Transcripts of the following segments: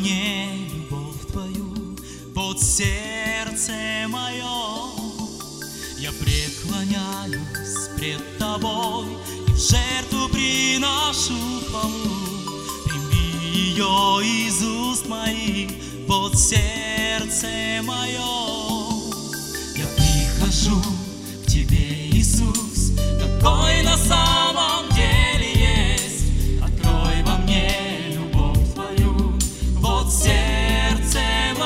мне любовь Твою, вот сердце мое. Я преклоняюсь пред Тобой и в жертву приношу хвалу. Прими ее из уст моих, вот сердце мое. Я прихожу к Тебе, Иисус, какой на самом деле есть. Открой во мне любовь Твою, вот сердце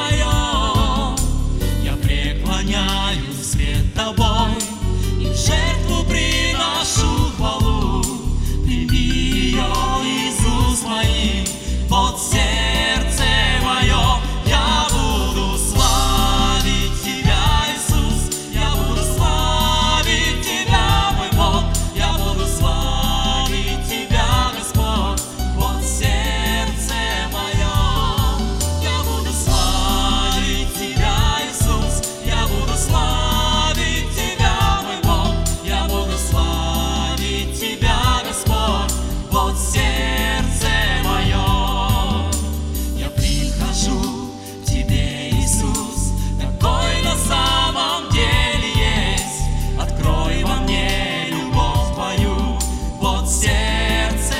мое. Я преклоняюсь пред Тобой и в жертву приношу хвалу. Прими ее из уст моих, вот сердце мое. Я буду славить Тебя, Иисус, я буду славить Тебя, мой Бог, я буду славить Тебя, Господь, вот сердце мое. Я буду славить Тебя, Иисус, я буду славить Тебя, мой Бог, я буду славить Тебя, Господь, вот сердце мое. Я прихожу к Тебе, Иисус, какой на самом деле есть. Открой во мне любовь Твою, вот сердце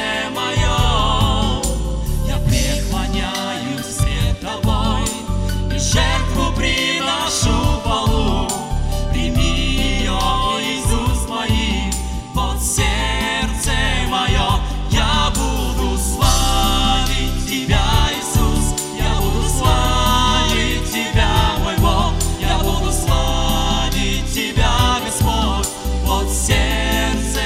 мое. Я преклоняюсь пред Тобой и жертву приношу хвалу. Прими ее из уст моих, вот сердце мое. Я буду славить Тебя, Иисус, я буду славить Тебя, мой Бог, я буду славить Тебя, Господь, вот сердце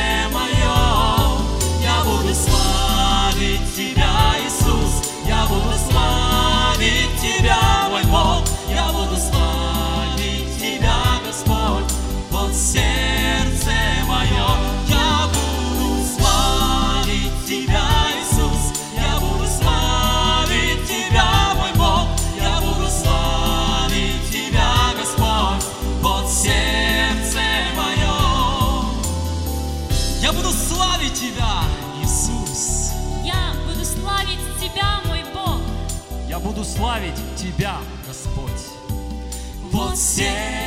мое. Я буду славить Тебя, Иисус, я буду славить Тебя, мой Бог, я буду славить Тебя, Господь, вот сердце мое. Я буду славить Тебя, Иисус, я буду славить Тебя, мой Бог, я буду славить Тебя, Господь, вот сердце мое. Я буду славить Тебя, Иисус. Я буду славить Тебя, мой Бог. Я буду славить Тебя, Господь. Вот сердце